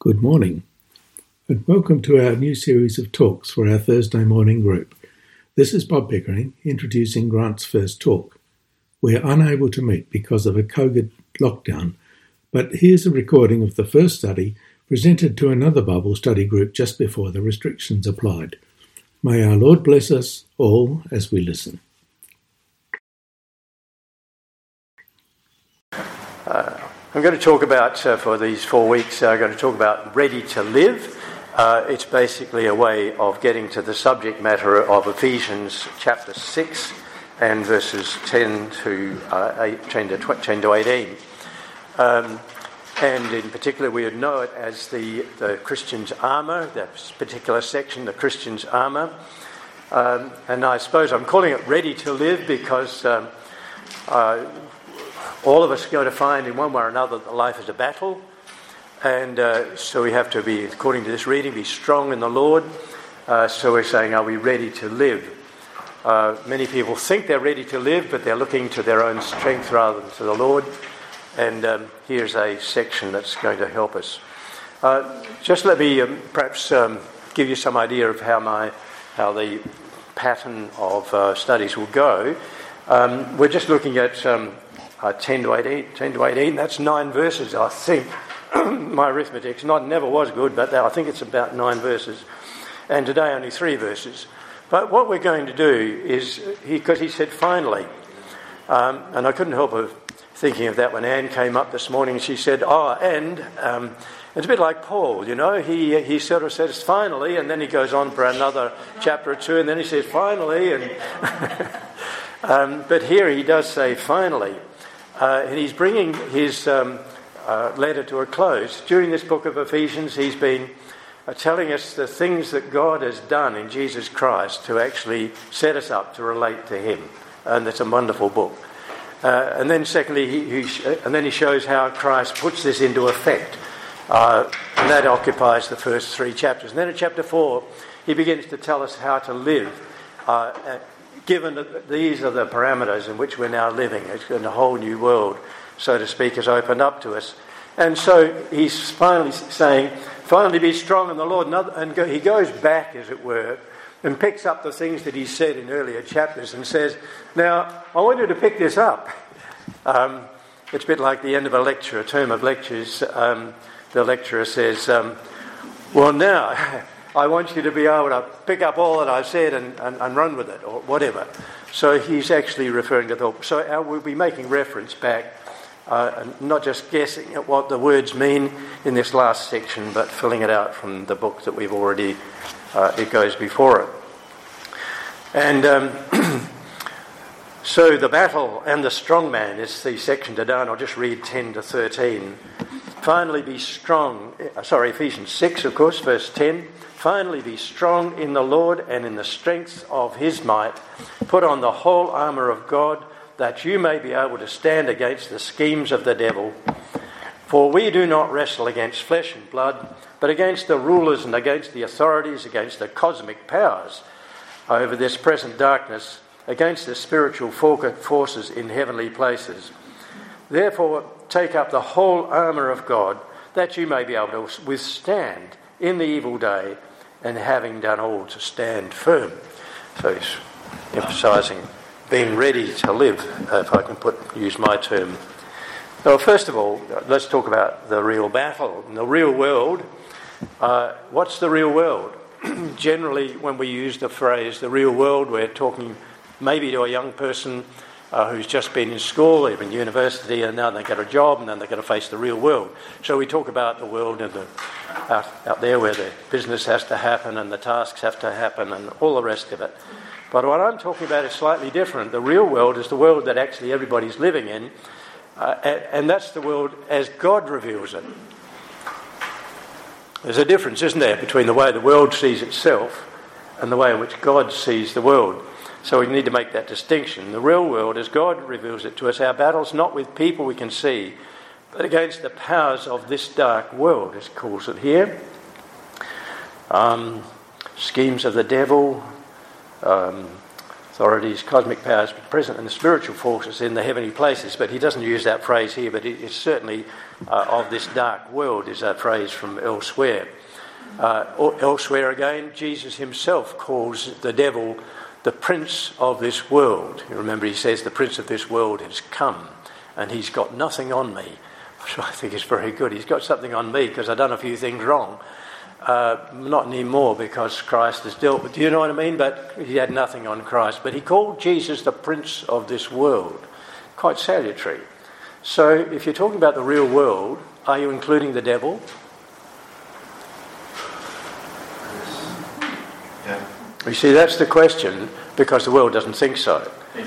Good morning, and welcome to our new series of talks for our Thursday morning group. This is Bob Pickering introducing Grant's first talk. We are unable to meet because of a COVID lockdown, but here's a recording of the first study presented to another Bible study group just before the restrictions applied. May our Lord bless us all as we listen. I'm going to talk about, for these 4 weeks, I'm going to talk about ready to live. It's basically a way of getting to the subject matter of Ephesians chapter 6 and verses 10 to 18. And in particular, we would know it as the Christian's armour, that particular section, the Christian's armour. And I suppose I'm calling it ready to live because all of us are going to find in one way or another that life is a battle. And so we have to be, according to this reading, be strong in the Lord. So we're saying, are we ready to live? Many people think they're ready to live, but they're looking to their own strength rather than to the Lord. And here's a section that's going to help us. Just let me perhaps give you some idea of how the pattern of studies will go. We're just looking at 10 to 18. That's 9 verses, I think. My arithmetic never was good, but I think it's about 9 verses. And today only 3 verses. But what we're going to do is, because he said finally, and I couldn't help thinking of that when Anne came up this morning. She said, it's a bit like Paul, you know. He sort of says finally, and then he goes on for another chapter or 2, and then he says finally. And but here he does say finally. And he's bringing his letter to a close. During this book of Ephesians, he's been telling us the things that God has done in Jesus Christ to actually set us up to relate to him. And it's a wonderful book. And then secondly, he shows how Christ puts this into effect. And that occupies the first 3 chapters. And then in chapter 4, he begins to tell us how to live, given that these are the parameters in which we're now living. It's in a whole new world, so to speak, has opened up to us. And so he's finally saying, finally be strong in the Lord. And he goes back, as it were, and picks up the things that he said in earlier chapters and says, now, I want you to pick this up. It's a bit like the end of a term of lectures. The lecturer says, well, now, I want you to be able to pick up all that I've said and run with it, or whatever. So he's actually referring to the... So we'll be making reference back, and not just guessing at what the words mean in this last section, but filling it out from the book that we've already... it goes before it. And so the battle and the strong man is the section today, and I'll just read 10 to 13. Finally be strong... Ephesians 6, of course, verse 10... Finally, be strong in the Lord and in the strength of his might. Put on the whole armour of God, that you may be able to stand against the schemes of the devil. For we do not wrestle against flesh and blood, but against the rulers and against the authorities, against the cosmic powers over this present darkness, against the spiritual forces in heavenly places. Therefore, take up the whole armour of God, that you may be able to withstand in the evil day, and having done all to stand firm. So he's emphasising being ready to live, if I can use my term. Well, first of all, let's talk about the real battle. In the real world, what's the real world? Generally, when we use the phrase the real world, we're talking maybe to a young person who's just been in school, even university, and now they get a job, and then they're going to face the real world. So we talk about the world and out there where the business has to happen and the tasks have to happen and all the rest of it. But what I'm talking about is slightly different. The real world is the world that actually everybody's living in, and that's the world as God reveals it. There's a difference, isn't there, between the way the world sees itself and the way in which God sees the world. So we need to make that distinction. The real world, as God reveals it to us, our battle's not with people we can see, but against the powers of this dark world, as it calls it here. Schemes of the devil, the authorities, cosmic powers present in the spiritual forces in the heavenly places. But he doesn't use that phrase here, but it's certainly of this dark world is a phrase from elsewhere. Elsewhere again, Jesus himself calls the devil the prince of this world. You remember he says the prince of this world has come and he's got nothing on me. Which I think is very good. He's got something on me because I've done a few things wrong. Not anymore because Christ has dealt with. Do you know what I mean? But he had nothing on Christ. But he called Jesus the prince of this world. Quite salutary. So if you're talking about the real world, are you including the devil? Yeah. You see, that's the question, because the world doesn't think so.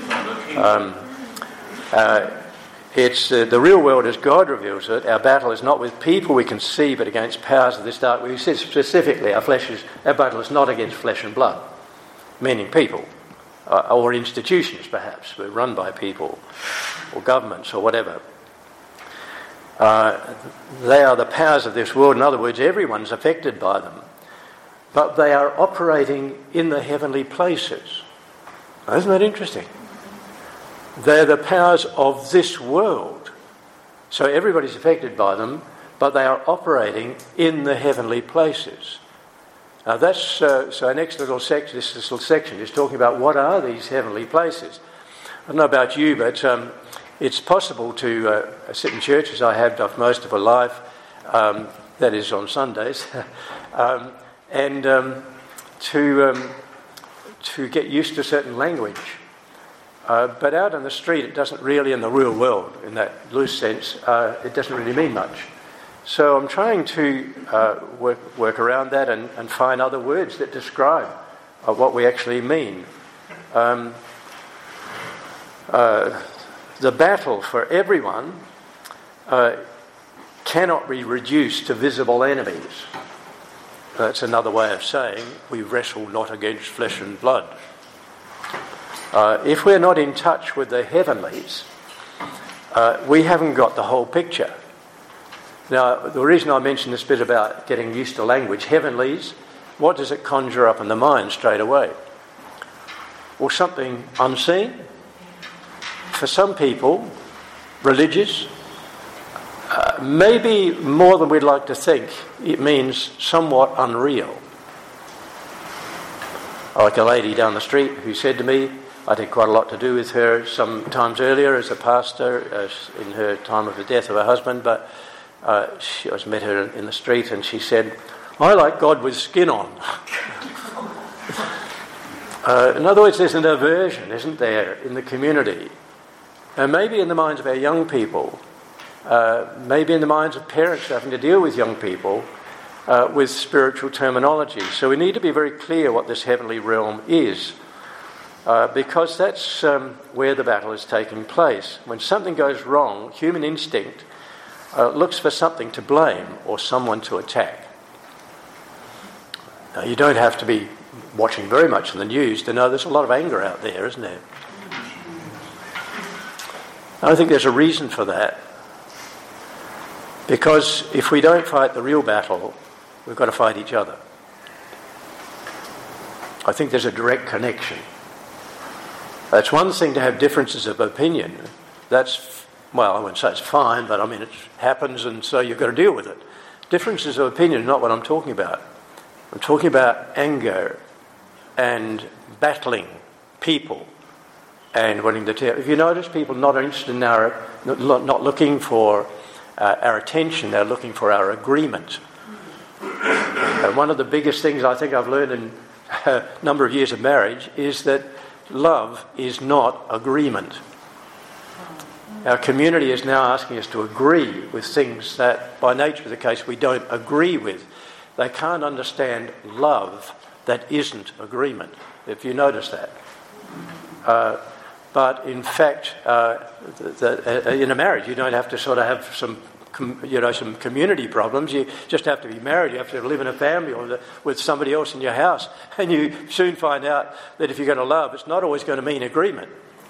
It's the real world as God reveals it. Our battle is not with people we can see, but against powers of this dark. We said specifically our battle is not against flesh and blood, meaning people, or institutions perhaps, we're run by people, or governments, or whatever. They are the powers of this world. In other words, everyone's affected by them. But they are operating in the heavenly places. Isn't that interesting? They're the powers of this world. So everybody's affected by them, but they are operating in the heavenly places. Now that's so our next little section, this little section is talking about what are these heavenly places. I don't know about you, but it's possible to sit in church, as I have done most of my life, that is on Sundays, and to get used to certain language. But out on the street, it doesn't really, in the real world, in that loose sense, it doesn't really mean much. So I'm trying to work around that and find other words that describe what we actually mean. The battle for everyone cannot be reduced to visible enemies. That's another way of saying we wrestle not against flesh and blood. If we're not in touch with the heavenlies, we haven't got the whole picture. Now, the reason I mention this bit about getting used to language, heavenlies, what does it conjure up in the mind straight away? Well, something unseen. For some people, religious, maybe more than we'd like to think, it means somewhat unreal. Like a lady down the street who said to me, I had quite a lot to do with her some times earlier as a pastor in her time of the death of her husband, but I met her in the street and she said, I like God with skin on. In other words, there's an aversion, isn't there, in the community? And maybe in the minds of our young people, maybe in the minds of parents having to deal with young people with spiritual terminology. So we need to be very clear what this heavenly realm is, because that's where the battle is taking place. When something goes wrong, human instinct looks for something to blame or someone to attack. Now, you don't have to be watching very much in the news to know there's a lot of anger out there, isn't there? I think there's a reason for that. Because if we don't fight the real battle, we've got to fight each other. I think there's a direct connection. It's one thing to have differences of opinion. That's, well, I wouldn't say it's fine, but I mean, it happens and so you've got to deal with it. Differences of opinion is not what I'm talking about. I'm talking about anger and battling people and wanting to tell. If you notice, people not interested in not looking for our attention, they're looking for our agreement. And one of the biggest things I think I've learned in a number of years of marriage is that love is not agreement. Our community is now asking us to agree with things that, by nature of the case, we don't agree with. They can't understand love that isn't agreement, if you notice that. But in fact, in a marriage, you don't have to sort of have some community problems. You just have to be married. You have to live in a family or with somebody else in your house. And you soon find out that if you're going to love, it's not always going to mean agreement.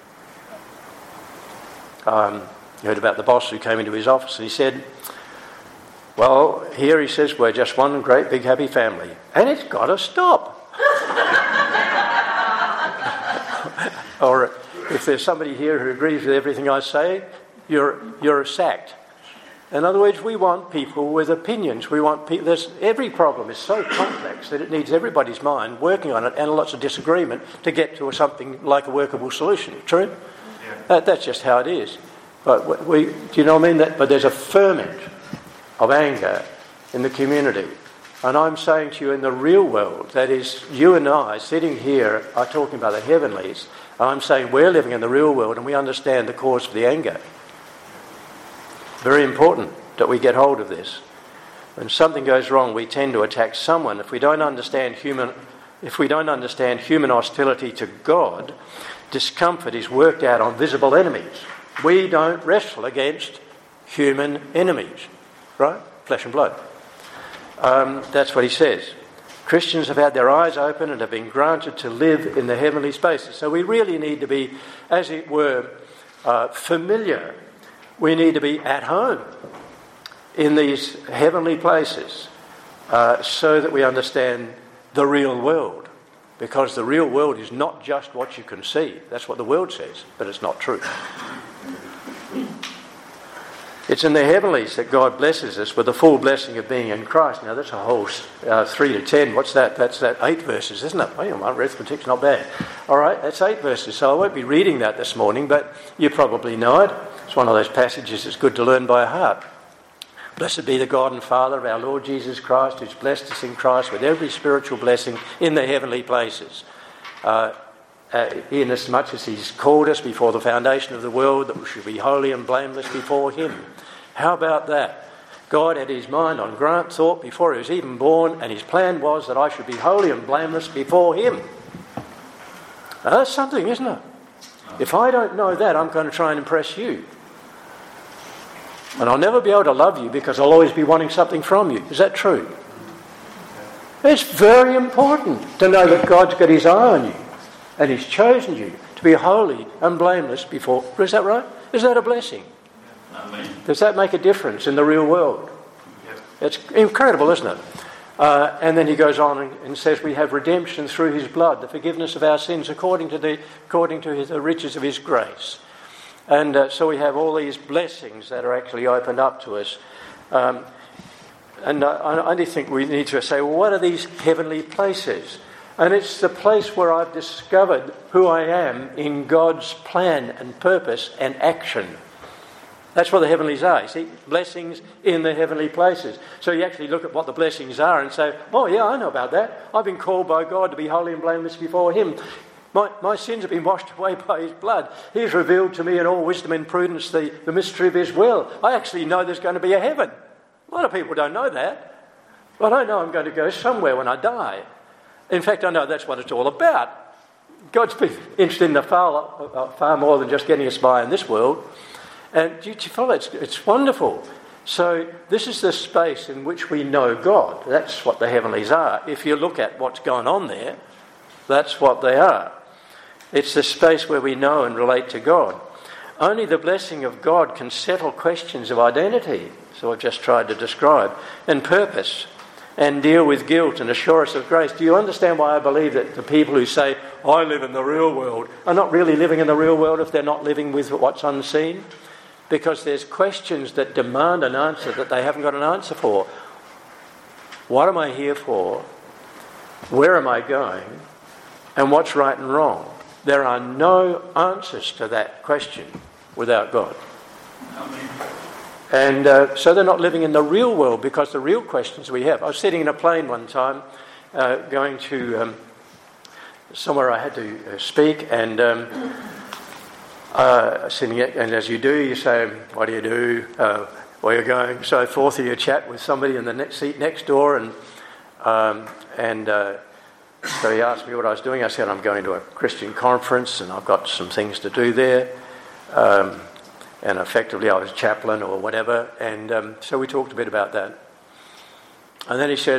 You heard about the boss who came into his office and he said, well, here he says, we're just one great big happy family. And it's got to stop. Or if there's somebody here who agrees with everything I say, you're sacked. In other words, we want people with opinions. We want people. Every problem is so complex that it needs everybody's mind working on it and lots of disagreement to get to something like a workable solution. True? Yeah. That's just how it is. But do you know what I mean? But there's a ferment of anger in the community. And I'm saying to you, in the real world, that is, you and I sitting here are talking about the heavenlies. And I'm saying we're living in the real world and we understand the cause of the anger. Very important that we get hold of this. When something goes wrong, we tend to attack someone. If we don't understand human hostility to God, discomfort is worked out on visible enemies. We don't wrestle against human enemies, right? Flesh and blood. That's what he says. Christians have had their eyes open and have been granted to live in the heavenly spaces. So we really need to be, as it were, familiar. We need to be at home in these heavenly places so that we understand the real world. Because the real world is not just what you can see. That's what the world says, but it's not true. It's in the heavenlies that God blesses us with the full blessing of being in Christ. Now that's a whole 3 to 10. What's that? That's 8 verses, isn't it? Well, my arithmetic's not bad. All right, that's 8 verses. So I won't be reading that this morning, but you probably know it. It's one of those passages that's good to learn by heart. Blessed be the God and Father of our Lord Jesus Christ, who's blessed us in Christ with every spiritual blessing in the heavenly places. Inasmuch as he's called us before the foundation of the world, that we should be holy and blameless before him. How about that? God had his mind on Grant Thorpe before he was even born, and his plan was that I should be holy and blameless before him. Now, that's something, isn't it? If I don't know that, I'm going to try and impress you. And I'll never be able to love you because I'll always be wanting something from you. Is that true? It's very important to know that God's got his eye on you and he's chosen you to be holy and blameless before. Is that right? Is that a blessing? Amen. Does that make a difference in the real world? Yep. It's incredible, isn't it? And then he goes on and says we have redemption through his blood, the forgiveness of our sins according to the riches of his grace. And so we have all these blessings that are actually opened up to us. And I think we need to say, well, what are these heavenly places? And it's the place where I've discovered who I am in God's plan and purpose and action. That's what the heavenlies are. You see, blessings in the heavenly places. So you actually look at what the blessings are and say, oh yeah, I know about that. I've been called by God to be holy and blameless before him. My sins have been washed away by his blood. He's revealed to me in all wisdom and prudence the mystery of his will. I actually know there's going to be a heaven. A lot of people don't know that. But I know I'm going to go somewhere when I die. In fact, I know that's what it's all about. God's been interested in the far more than just getting us by in this world. And do you follow? It's wonderful. So this is the space in which we know God. That's what the heavenlies are. If you look at what's going on there, that's what they are. It's the space where we know and relate to God. Only the blessing of God can settle questions of identity, so I've just tried to describe, and purpose, and deal with guilt and assure us of grace. Do you understand why I believe that the people who say, I live in the real world, are not really living in the real world if they're not living with what's unseen? Because there's questions that demand an answer that they haven't got an answer for. What am I here for? Where am I going? And what's right and wrong? There are no answers to that question without God. And so they're not living in the real world because the real questions we have. I was sitting in a plane one time going to somewhere I had to speak and sitting and as you do, you say, what do you do? Where are you going? So forth you chat with somebody in the next seat next door and so he asked me what I was doing. I said, I'm going to a Christian conference and I've got some things to do there. And effectively I was chaplain or whatever. And so we talked a bit about that. And then he said,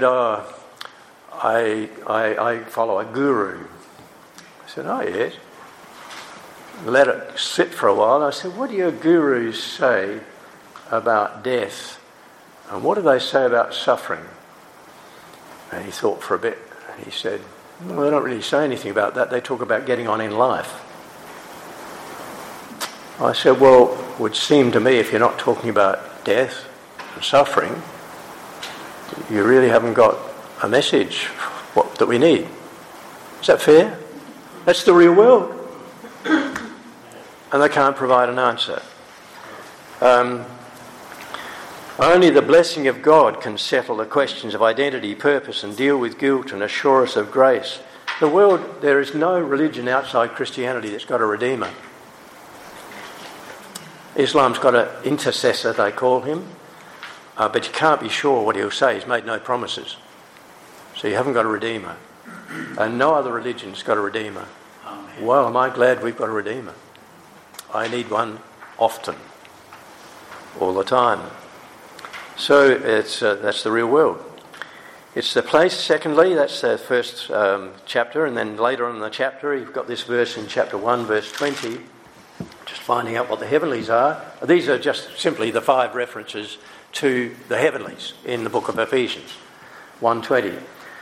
I follow a guru. I said, oh, yes. Let it sit for a while. I said, what do your gurus say about death? And what do they say about suffering? And he thought for a bit. He said, well, they don't really say anything about that. They talk about getting on in life. I said, well, it would seem to me if you're not talking about death and suffering, you really haven't got a message that we need. Is that fair? That's the real world. And they can't provide an answer. Only the blessing of God can settle the questions of identity, purpose, and deal with guilt and assure us of grace. The world, there is no religion outside Christianity that's got a redeemer. Islam's got an intercessor, they call him, but you can't be sure what he'll say. He's made no promises. So you haven't got a redeemer. And no other religion's got a redeemer. Amen. Well, am I glad we've got a redeemer? I need one often, all the time. So that's the real world. It's the place, secondly, that's the first chapter, and then later on in the chapter, you've got this verse in chapter 1, verse 20, just finding out what the heavenlies are. These are just simply the 5 references to the heavenlies in the book of Ephesians, 1:20.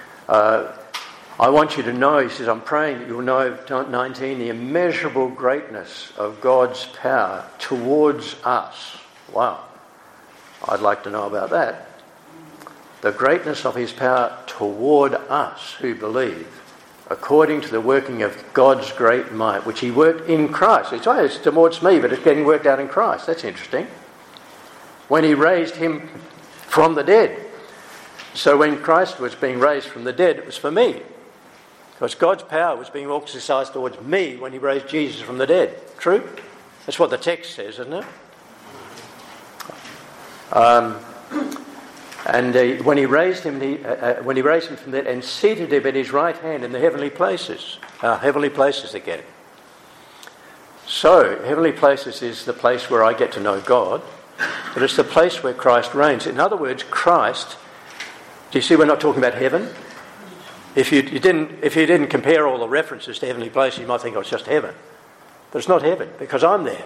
I want you to know, he says, I'm praying that you'll know, 19, the immeasurable greatness of God's power towards us. Wow. I'd like to know about that. The greatness of his power toward us who believe, according to the working of God's great might, which he worked in Christ. It's towards me, but it's getting worked out in Christ. That's interesting. When he raised him from the dead. So when Christ was being raised from the dead, it was for me. Because God's power was being exercised towards me when he raised Jesus from the dead. True? That's what the text says, isn't it? When he raised him from the dead and seated him at his right hand in the heavenly places. Heavenly places again. So, heavenly places is the place where I get to know God, but it's the place where Christ reigns. In other words, Christ. Do you see we're not talking about heaven? If you didn't compare all the references to heavenly places, you might think, oh, it's just heaven. But it's not heaven, because I'm there.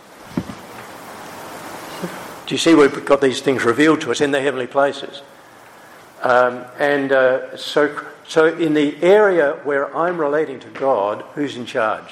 Do you see we've got these things revealed to us in the heavenly places? So in the area where I'm relating to God, who's in charge?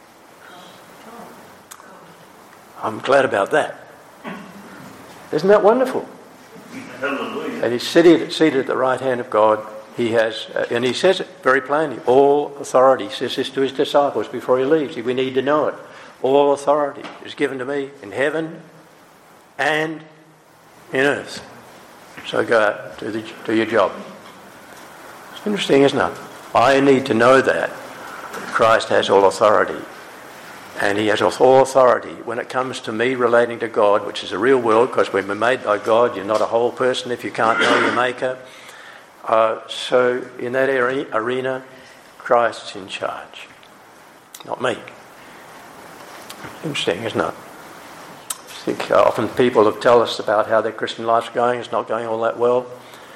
I'm glad about that. Isn't that wonderful? Hallelujah. And he's seated at the right hand of God. He has, and he says it very plainly, all authority. He says this to his disciples before he leaves. We need to know it. All authority is given to me in heaven and in earth. So go out, do your job. It's interesting, isn't it? I need to know that Christ has all authority. And he has all authority when it comes to me relating to God, which is a real world, because we've been made by God. You're not a whole person if you can't know your Maker. So in that arena, Christ's in charge, not me. Interesting, isn't it? I think often people have tell us about how their Christian life's going. It's not going all that well.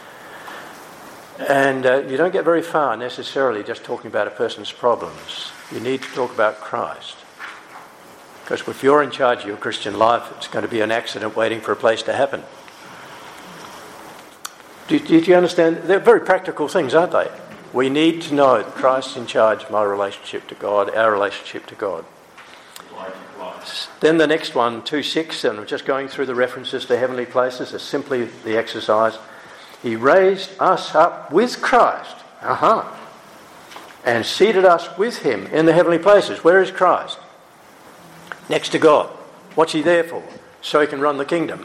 And you don't get very far necessarily just talking about a person's problems. You need to talk about Christ. Because if you're in charge of your Christian life, it's going to be an accident waiting for a place to happen. Do you understand? They're very practical things, aren't they? We need to know that Christ's in charge of my relationship to God, our relationship to God. Then the next one, 2:6, and I'm just going through the references to heavenly places. It's simply the exercise. He raised us up with Christ, and seated us with him in the heavenly places. Where is Christ? Next to God. What's he there for? So he can run the kingdom.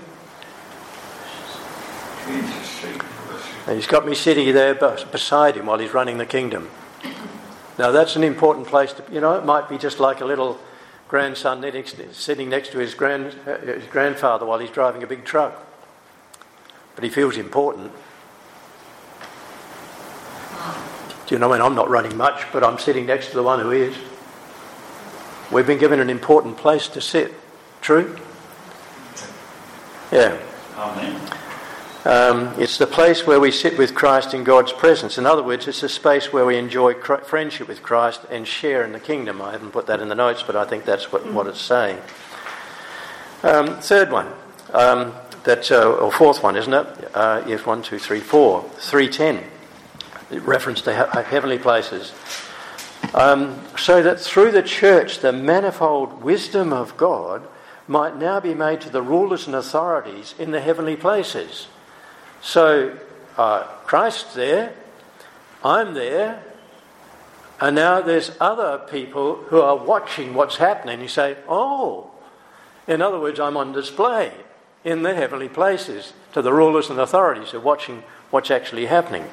And he's got me sitting there beside him while he's running the kingdom. Now that's an important place to, it might be just like a little grandson sitting next to his grandfather while he's driving a big truck. But he feels important. Do you know, when I'm not running much, but I'm sitting next to the one who is. We've been given an important place to sit. True? Yeah. Amen. It's the place where we sit with Christ in God's presence. In other words, it's a space where we enjoy friendship with Christ and share in the kingdom. I haven't put that in the notes, but I think that's what it's saying. Third one, or fourth one, isn't it? Yes, 1, 2, 3, 4. 3:10, reference to heavenly places. So that through the church, the manifold wisdom of God might now be made to the rulers and authorities in the heavenly places. So Christ's there, I'm there, and now there's other people who are watching what's happening. You say, oh, in other words, I'm on display in the heavenly places to the rulers and authorities who are watching what's actually happening.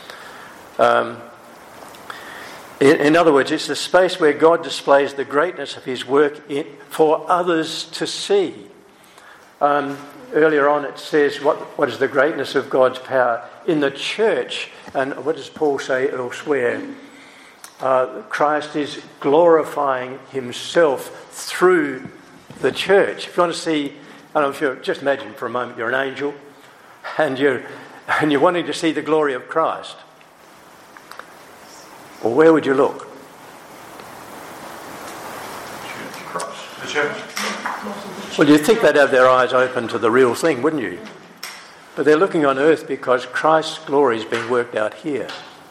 In other words, it's the space where God displays the greatness of his work for others to see. Earlier on it says, what is the greatness of God's power in the church? And what does Paul say elsewhere? Christ is glorifying himself through the church. If you want to see, I don't know if you just imagine for a moment you're an angel and you're wanting to see the glory of Christ. Well, where would you look? The church. Well, you'd think they'd have their eyes open to the real thing, wouldn't you? But they're looking on earth because Christ's glory is being worked out here.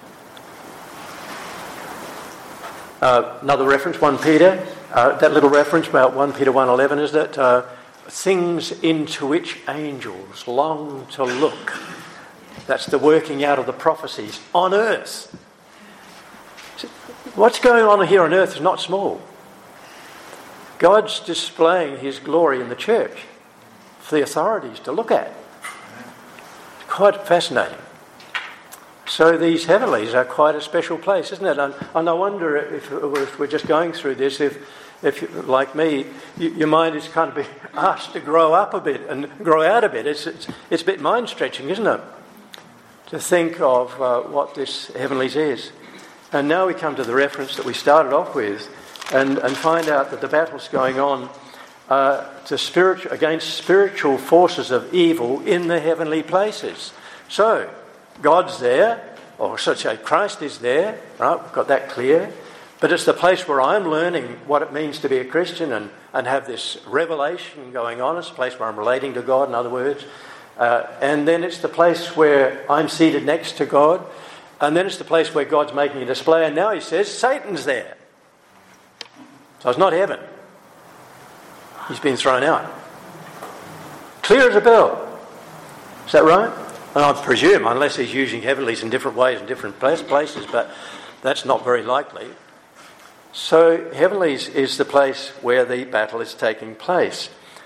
Another reference, 1 Peter. That little reference about 1 Peter 1:11 is that things into which angels long to look. That's the working out of the prophecies on earth. What's going on here on earth is not small. God's displaying his glory in the church for the authorities to look at. It's quite fascinating. So these heavenlies are quite a special place, isn't it? And I wonder if we're just going through this, if like me, your mind is kind of being asked to grow up a bit and grow out a bit. It's a bit mind-stretching, isn't it? To think of what this heavenlies is. And now we come to the reference that we started off with and find out that the battle's going on against spiritual forces of evil in the heavenly places. So, God's there, or should I say Christ is there, right? We've got that clear. But it's the place where I'm learning what it means to be a Christian and have this revelation going on. It's a place where I'm relating to God, in other words. And then it's the place where I'm seated next to God. And then it's the place where God's making a display. And now he says Satan's there. So it's not heaven. He's been thrown out. Clear as a bell. Is that right? And I presume, unless he's using heavenlies in different ways in different places, but that's not very likely. So heavenlies is the place where the battle is taking place.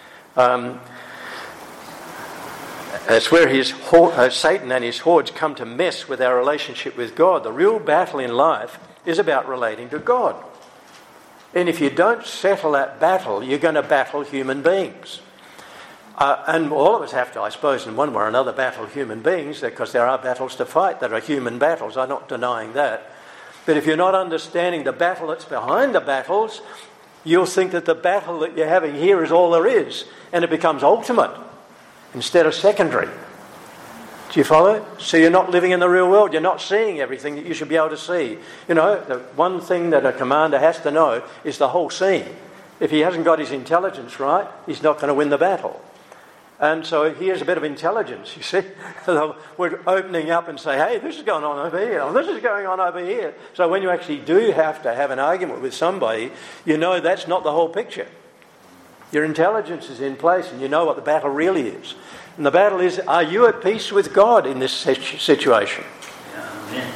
It's where Satan and his hordes come to mess with our relationship with God. The real battle in life is about relating to God. And if you don't settle that battle, you're going to battle human beings. And all of us have to, I suppose, in one way or another, battle human beings, because there are battles to fight that are human battles. I'm not denying that. But if you're not understanding the battle that's behind the battles, you'll think that the battle that you're having here is all there is, and it becomes ultimate instead of secondary. Do you follow? So you're not living in the real world. You're not seeing everything that you should be able to see. You know, the one thing that a commander has to know is the whole scene. If he hasn't got his intelligence right, he's not going to win the battle. And so here's a bit of intelligence, you see. We're opening up and say, hey, this is going on over here, or this is going on over here. So when you actually do have to have an argument with somebody, you know that's not the whole picture. Your intelligence is in place and you know what the battle really is. And the battle is, are you at peace with God in this situation? Amen.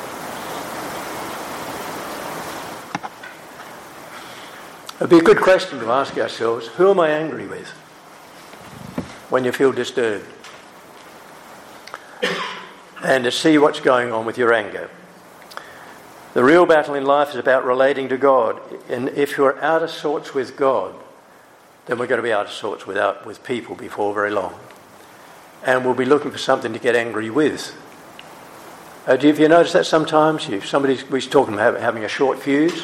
It'd be a good question to ask ourselves, who am I angry with when you feel disturbed? And to see what's going on with your anger. The real battle in life is about relating to God. And if you're out of sorts with God, then we're going to be out of sorts with people before very long. And we'll be looking for something to get angry with. Have you noticed that sometimes? Somebody was talking about having a short fuse.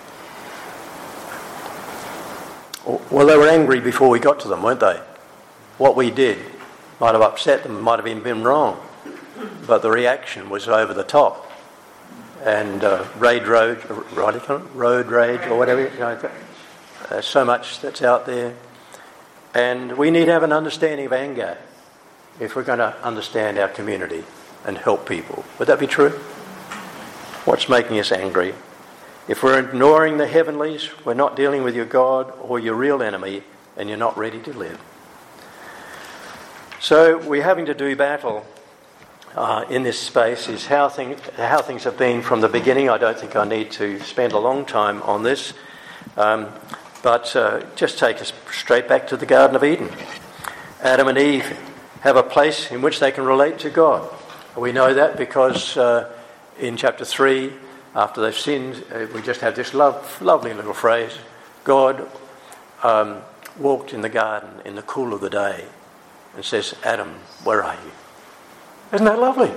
Well, they were angry before we got to them, weren't they? What we did might have upset them, might have even been wrong. But the reaction was over the top. And road rage or whatever. You know, there's so much that's out there. And we need to have an understanding of anger if we're going to understand our community and help people. Would that be true? What's making us angry? If we're ignoring the heavenlies, we're not dealing with your God or your real enemy, and you're not ready to live. So we're having to do battle in this space is how things have been from the beginning. I don't think I need to spend a long time on this, but just take us straight back to the Garden of Eden. Adam and Eve have a place in which they can relate to God. We know that because in chapter 3, after they've sinned, we just have this lovely little phrase, God walked in the garden in the cool of the day and says, Adam, where are you? Isn't that lovely?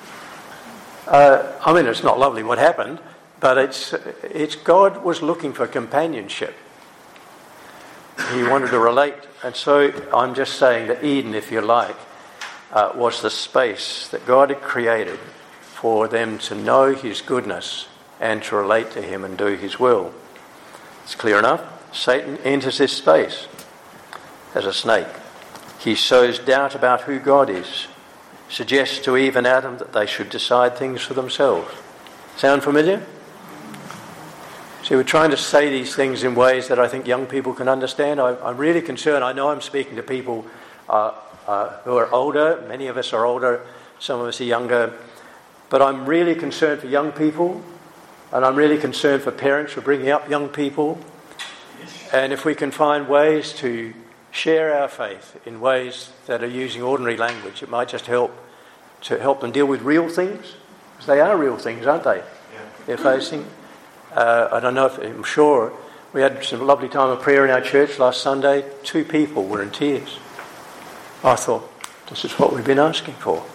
I mean, it's not lovely what happened, but it's God was looking for companionship. He wanted to relate. And so I'm just saying that Eden, if you like, was the space that God had created for them to know his goodness and to relate to him and do his will. It's clear enough. Satan enters this space as a snake. He sows doubt about who God is, suggests to Eve and Adam that they should decide things for themselves. Sound familiar? See, we're trying to say these things in ways that I think young people can understand. I'm really concerned. I know I'm speaking to people who are older. Many of us are older. Some of us are younger. But I'm really concerned for young people, and I'm really concerned for parents for bringing up young people. And if we can find ways to share our faith in ways that are using ordinary language, it might just help them deal with real things. Because they are real things, aren't they? Yeah. They're facing. I don't know if, I'm sure we had some lovely time of prayer in our church last Sunday. 2 people were in tears. I thought, this is what we've been asking for.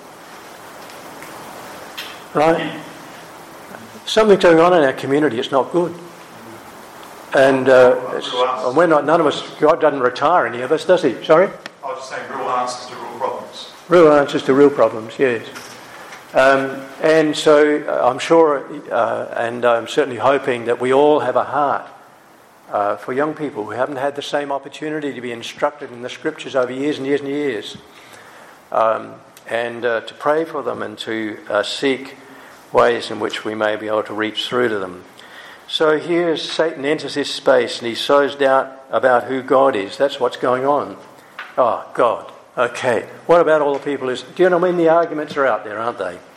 Right? Something's going on in our community, it's not good. And we're not, none of us, God doesn't retire any of us, does he? Sorry? I was just saying real answers to real problems. Real answers to real problems, yes. And so I'm sure, and I'm certainly hoping that we all have a heart for young people who haven't had the same opportunity to be instructed in the scriptures over years and years and years, and to pray for them and to seek ways in which we may be able to reach through to them. So here Satan enters this space and he sows doubt about who God is. That's what's going on. Oh, God. Okay. What about all the people? Do you know what I mean? The arguments are out there, aren't they?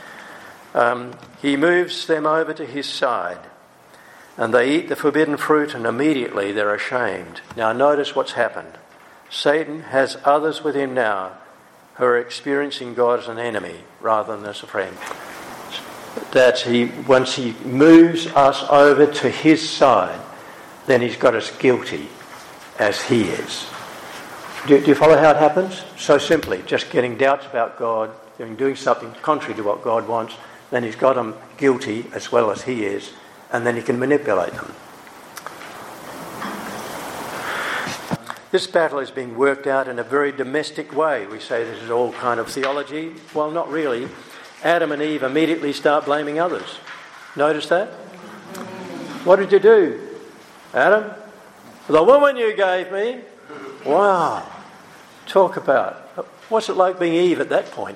He moves them over to his side and they eat the forbidden fruit and immediately they're ashamed. Now notice what's happened. Satan has others with him now who are experiencing God as an enemy rather than as a friend. That once he moves us over to his side, then he's got us guilty as he is. Do you follow how it happens? So simply, just getting doubts about God, doing something contrary to what God wants, then he's got them guilty as well as he is, and then he can manipulate them. This battle is being worked out in a very domestic way. We say this is all kind of theology. Well, not really. Adam and Eve immediately start blaming others. Notice that? What did you do, Adam? The woman you gave me. Wow. Talk about. What's it like being Eve at that point?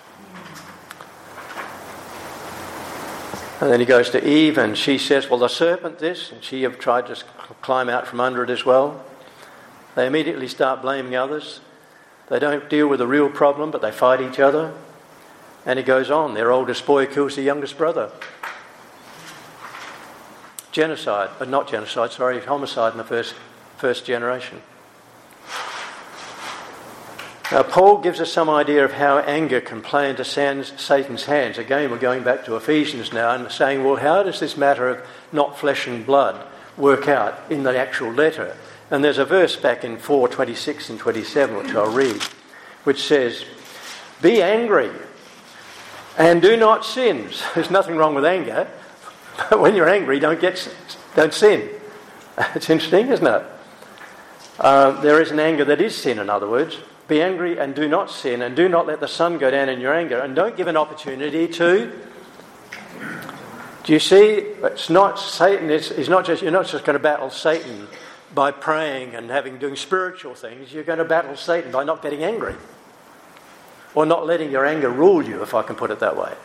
And then he goes to Eve and she says, well, the serpent this, and she have tried to climb out from under it as well. They immediately start blaming others. They don't deal with the real problem, but they fight each other. And he goes on, their oldest boy kills the youngest brother. Homicide in the first generation. Now Paul gives us some idea of how anger can play into Satan's hands. Again, we're going back to Ephesians now and saying, well, how does this matter of not flesh and blood work out in the actual letter? And there's a verse back in 4:26 and 27, which I'll read, which says, be angry and do not sin. There's nothing wrong with anger, but when you're angry, don't sin. It's interesting, isn't it? There is an anger that is sin, in other words. Be angry and do not sin, and do not let the sun go down in your anger, and don't give an opportunity to. Do you see? It's not Satan. You're not just going to battle Satan by praying and doing spiritual things. You're going to battle Satan by not getting angry. Or not letting your anger rule you, if I can put it that way.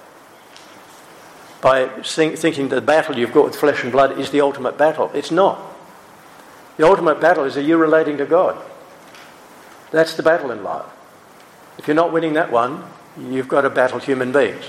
By thinking the battle you've got with flesh and blood is the ultimate battle. It's not. The ultimate battle is, are you relating to God? That's the battle in life. If you're not winning that one, you've got to battle human beings.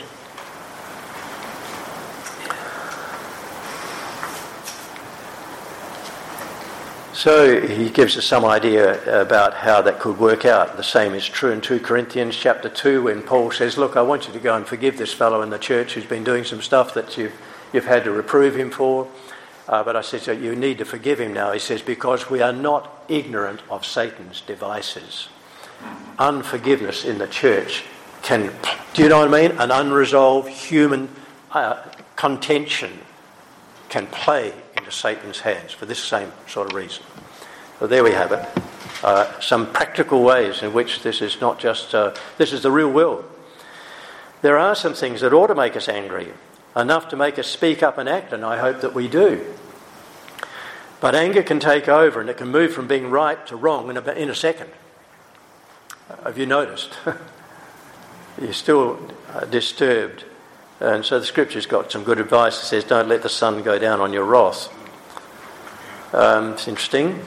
So he gives us some idea about how that could work out. The same is true in 2 Corinthians chapter 2 when Paul says, look, I want you to go and forgive this fellow in the church who's been doing some stuff that you've had to reprove him for. But I said, so you need to forgive him now. He says, because we are not ignorant of Satan's devices. Unforgiveness in the church can, do you know what I mean? An unresolved human contention can play into Satan's hands for this same sort of reason. So there we have it. Some practical ways in which this is not just, this is the real world. There are some things that ought to make us angry, enough to make us speak up and act, and I hope that we do. But anger can take over and it can move from being right to wrong in a second. Have you noticed? You're still disturbed. And so the scripture's got some good advice. It says, don't let the sun go down on your wrath. It's interesting.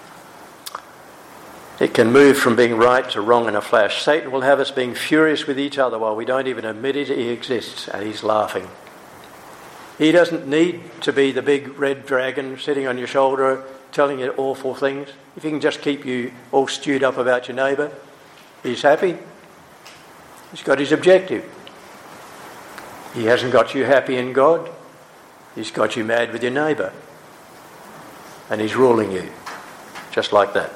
It can move from being right to wrong in a flash. Satan will have us being furious with each other while we don't even admit it. He exists and he's laughing. He doesn't need to be the big red dragon sitting on your shoulder telling you awful things. If he can just keep you all stewed up about your neighbour, he's happy. He's got his objective. He hasn't got you happy in God. He's got you mad with your neighbour. And he's ruling you. Just like that.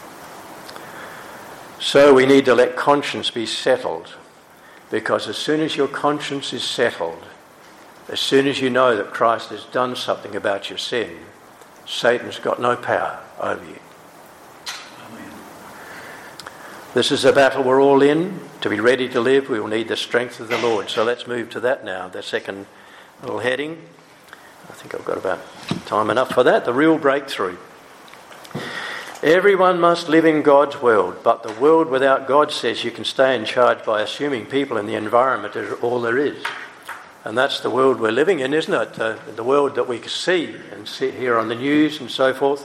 So we need to let conscience be settled. Because as soon as your conscience is settled, as soon as you know that Christ has done something about your sin, Satan's got no power over you. Amen. This is a battle we're all in. To be ready to live, we will need the strength of the Lord. So let's move to that now, the second little heading. I think I've got about time enough for that. The real breakthrough. Everyone must live in God's world, but the world without God says you can stay in charge by assuming people in the environment are all there is. And that's the world we're living in, isn't it? The world that we can see and hear on the news and so forth.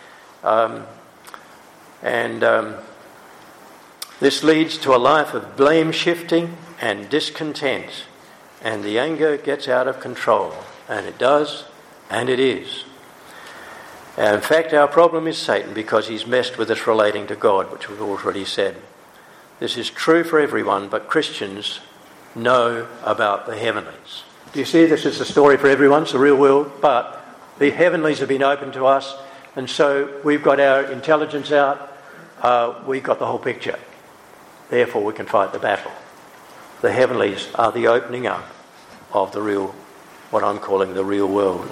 This leads to a life of blame shifting and discontent. And the anger gets out of control. And it does, and it is. And in fact, our problem is Satan because he's messed with us relating to God, which we've already said. This is true for everyone, but Christians know about the heavenlies. Do you see, this is the story for everyone, it's the real world, but the heavenlies have been opened to us, and so we've got our intelligence out, we've got the whole picture. Therefore we can fight the battle. The heavenlies are the opening up of the real, what I'm calling the real world.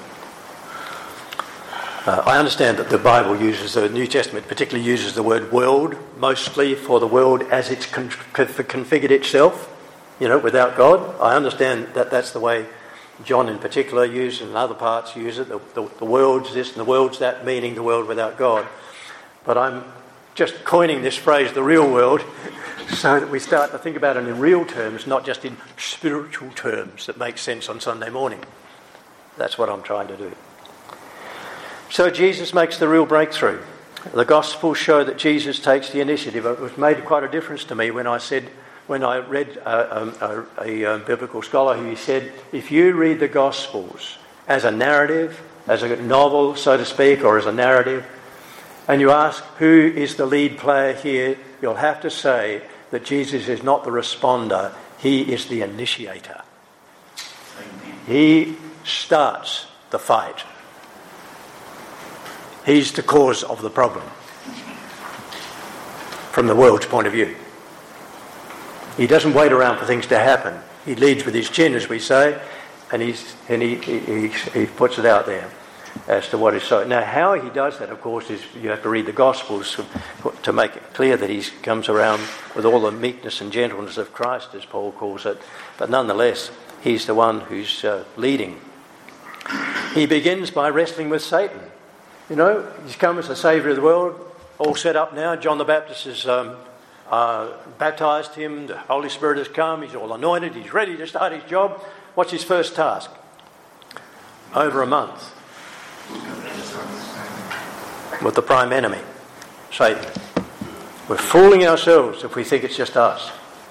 I understand that the Bible uses, the New Testament particularly uses the word world, mostly for the world as it's configured itself, without God. I understand that that's the way John in particular uses it and other parts use it. The world's this and the world's that, meaning the world without God. But I'm just coining this phrase, the real world, so that we start to think about it in real terms, not just in spiritual terms that make sense on Sunday morning. That's what I'm trying to do. So Jesus makes the real breakthrough. The Gospels show that Jesus takes the initiative. It was made quite a difference to me when I read a biblical scholar who said, if you read the Gospels as a narrative, as a novel, so to speak, or as a narrative, and you ask who is the lead player here, you'll have to say that Jesus is not the responder, he is the initiator. He starts the fight. He's the cause of the problem from the world's point of view. He doesn't wait around for things to happen. He leads with his chin, as we say, and he puts it out there as to what is so. Now, how he does that, of course, is you have to read the Gospels to make it clear that he comes around with all the meekness and gentleness of Christ, as Paul calls it. But nonetheless, he's the one who's leading. He begins by wrestling with Satan. He's come as the Saviour of the world, all set up now. John the Baptist has baptised him, the Holy Spirit has come, he's all anointed, he's ready to start his job. What's his first task? Over a month. with the prime enemy, Satan. We're fooling ourselves if we think it's just us.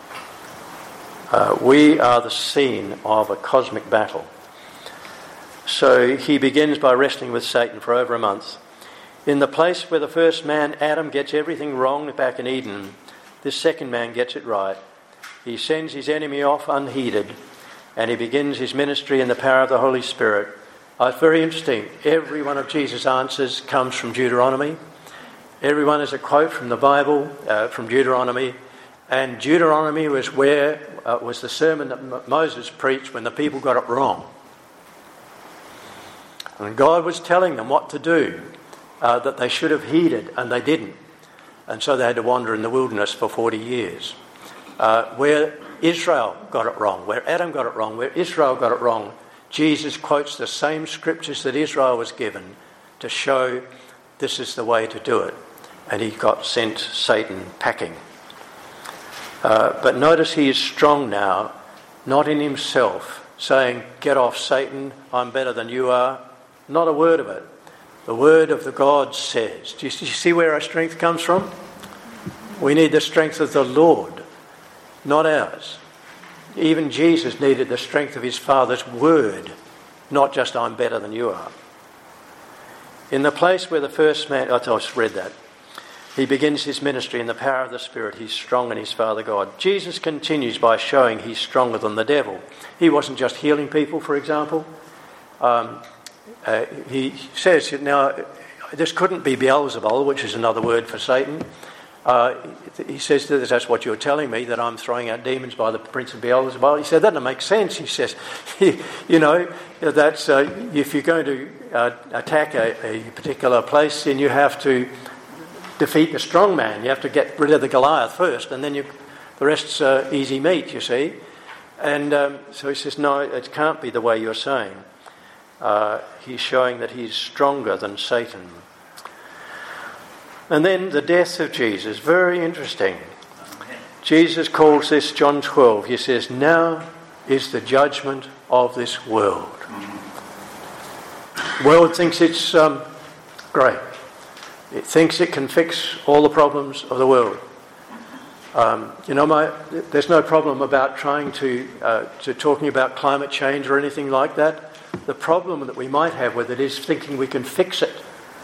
We are the scene of a cosmic battle. So he begins by wrestling with Satan for over a month. In the place where the first man, Adam, gets everything wrong back in Eden, this second man gets it right. He sends his enemy off unheeded, and he begins his ministry in the power of the Holy Spirit. It's very interesting. Every one of Jesus' answers comes from Deuteronomy. Every one is a quote from the Bible, from Deuteronomy. And Deuteronomy was where was the sermon that Moses preached when the people got it wrong. And God was telling them what to do, that they should have heeded, and they didn't. And so they had to wander in the wilderness for 40 years. Where Israel got it wrong, where Adam got it wrong, where Israel got it wrong, Jesus quotes the same scriptures that Israel was given to show this is the way to do it. And he got sent Satan packing. But notice he is strong now, not in himself, saying, "Get off, Satan, I'm better than you are." Not a word of it. The word of the God says. Do you see where our strength comes from? We need the strength of the Lord, not ours. Even Jesus needed the strength of his Father's word, not just "I'm better than you are." In the place where the first man... I just read that. He begins his ministry in the power of the Spirit. He's strong in his Father God. Jesus continues by showing he's stronger than the devil. He wasn't just healing people, for example. He says, now, this couldn't be Beelzebul, which is another word for Satan. He says, "That's what you're telling me, that I'm throwing out demons by the prince of Beelzebul." He said, "That doesn't make sense." He says, that's if you're going to attack a particular place, then you have to defeat the strong man. You have to get rid of the Goliath first, and then the rest's easy meat, you see. And so he says, no, it can't be the way you're saying. He's showing that he's stronger than Satan. And then the death of Jesus, very interesting. Jesus calls this, John 12, he says, "Now is the judgment of this world." The world thinks it's great. It thinks it can fix all the problems of the world. There's no problem about trying to talking about climate change or anything like that. The problem that we might have with it is thinking we can fix it.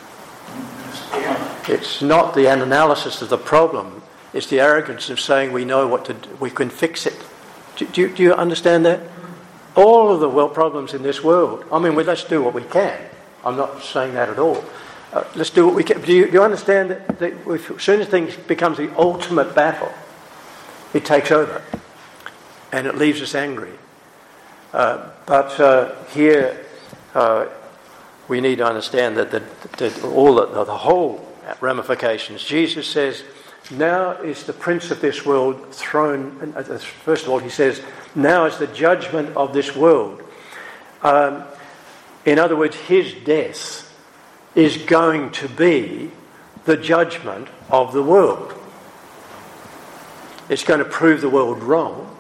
It's not the analysis of the problem. It's the arrogance of saying we know what to do, we can fix it. Do you understand that? All of the problems in this world, let's do what we can. I'm not saying that at all. Let's do what we can. Do you understand that as soon as things becomes the ultimate battle, it takes over and it leaves us angry. But here we need to understand that the whole ramifications. Jesus says, "Now is the prince of this world thrown." First of all, he says, "Now is the judgment of this world." In other words, his death is going to be the judgment of the world. It's going to prove the world wrong.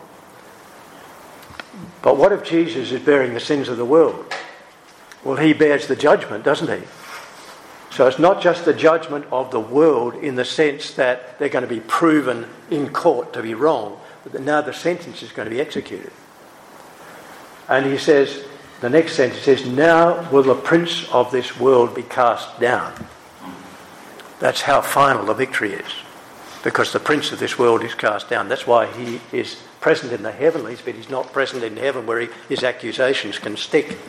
But what if Jesus is bearing the sins of the world? Well, he bears the judgment, doesn't he? So it's not just the judgment of the world in the sense that they're going to be proven in court to be wrong, but now the sentence is going to be executed. And he says, the next sentence says, "Now will the prince of this world be cast down." That's how final the victory is. Because the prince of this world is cast down. That's why he is present in the heavenlies, but he's not present in heaven where his accusations can stick.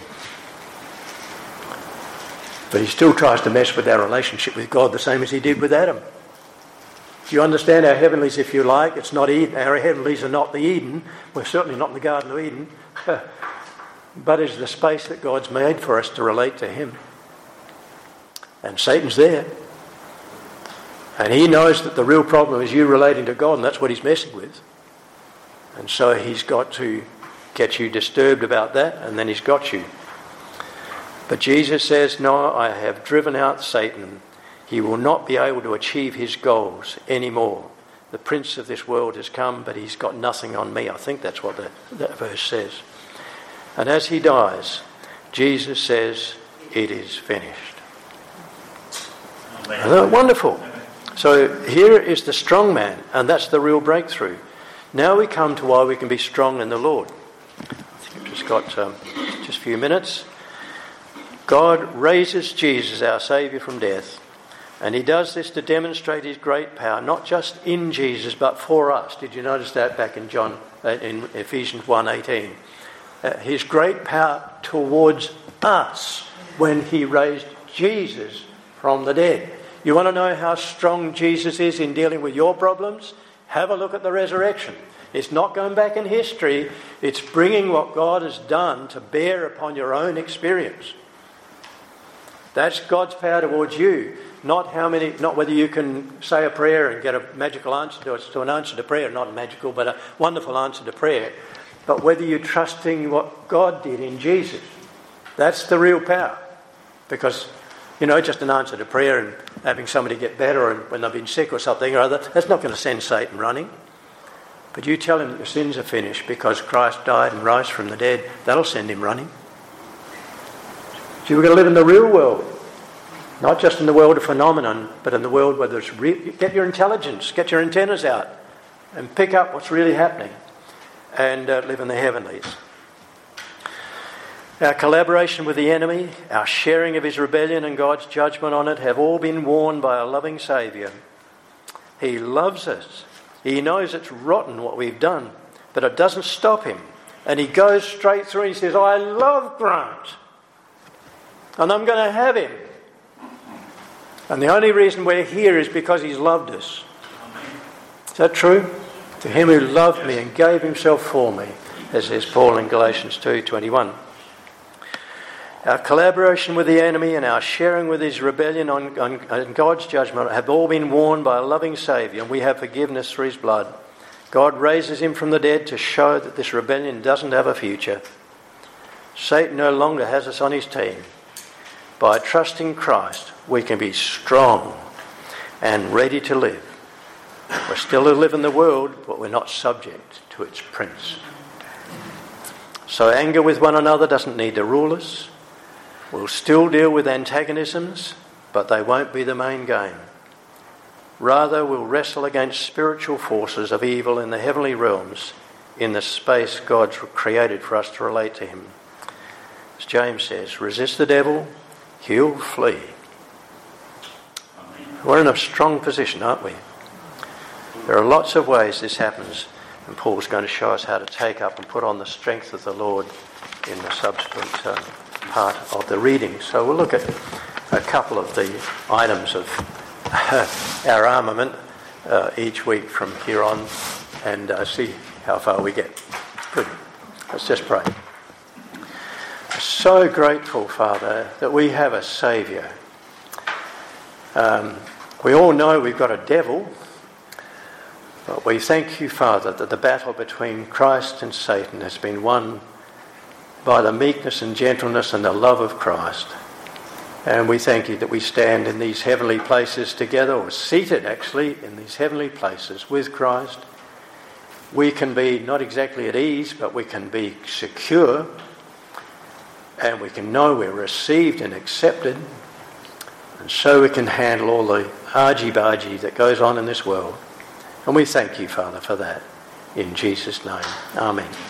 But he still tries to mess with our relationship with God the same as he did with Adam. Do you understand our heavenlies, if you like? It's not Eden. Our heavenlies are not the Eden. We're certainly not in the Garden of Eden. But it's the space that God's made for us to relate to him. And Satan's there. And he knows that the real problem is you relating to God, and that's what he's messing with. And so he's got to get you disturbed about that, and then he's got you. But Jesus says, "No, I have driven out Satan. He will not be able to achieve his goals anymore. The prince of this world has come, but he's got nothing on me." I think that's what that verse says. And as he dies, Jesus says, "It is finished." Wonderful. So here is the strong man, and that's the real breakthrough. Now we come to why we can be strong in the Lord. I think I've just got just a few minutes. God raises Jesus, our Saviour, from death, and he does this to demonstrate his great power, not just in Jesus, but for us. Did you notice that back in in Ephesians 1:18? His great power towards us when he raised Jesus from the dead. You want to know how strong Jesus is in dealing with your problems? Have a look at the resurrection. It's not going back in history. It's bringing what God has done to bear upon your own experience. That's God's power towards you. Not whether you can say a prayer and get a magical answer to an answer to prayer, not magical, but a wonderful answer to prayer, but whether you're trusting what God did in Jesus. That's the real power. Because, just an answer to prayer and having somebody get better and when they've been sick or something or other, that's not going to send Satan running. But you tell him that your sins are finished because Christ died and rose from the dead, that'll send him running. So we've got to live in the real world. Not just in the world of phenomenon, but in the world where there's get your intelligence, get your antennas out and pick up what's really happening and live in the heavenlies. Our collaboration with the enemy, our sharing of his rebellion and God's judgment on it have all been warned by a loving Saviour. He loves us. He knows it's rotten what we've done, but it doesn't stop him. And he goes straight through and he says, I love Grant. And I'm going to have him. And the only reason we're here is because he's loved us. Is that true? To him who loved me and gave himself for me, as says Paul in Galatians 2:21. Our collaboration with the enemy and our sharing with his rebellion on God's judgment have all been warned by a loving Saviour, and we have forgiveness through his blood. God raises him from the dead to show that this rebellion doesn't have a future. Satan no longer has us on his team. By trusting Christ, we can be strong and ready to live. We're still to live in the world, but we're not subject to its prince. So anger with one another doesn't need to rule us. We'll still deal with antagonisms, but they won't be the main game. Rather, we'll wrestle against spiritual forces of evil in the heavenly realms, in the space God's created for us to relate to him. As James says, resist the devil, he'll flee. We're in a strong position, aren't we? There are lots of ways this happens, and Paul's going to show us how to take up and put on the strength of the Lord in the subsequent part of the reading. So we'll look at a couple of the items of our armament each week from here on and see how far we get. Good. Let's just pray. I'm so grateful, Father, that we have a Saviour. We all know we've got a devil, but we thank you, Father, that the battle between Christ and Satan has been won by the meekness and gentleness and the love of Christ. And we thank you that we stand in these heavenly places together, or seated actually in these heavenly places with Christ. We can be not exactly at ease, but we can be secure, and we can know we're received and accepted, and so we can handle all the argy-bargy that goes on in this world. And we thank you, Father, for that. In Jesus' name. Amen.